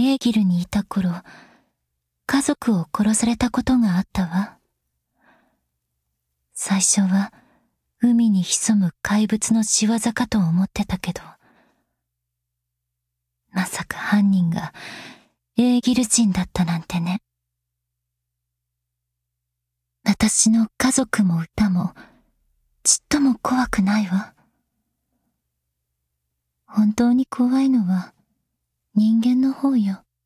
エーギルにいた頃、家族を殺されたことがあったわ。最初は海に潜む怪物の仕業かと思ってたけど、まさか犯人がエーギル人だったなんてね。私の家族も歌もちっとも怖くないわ。本当に怖いのは人間の方よ。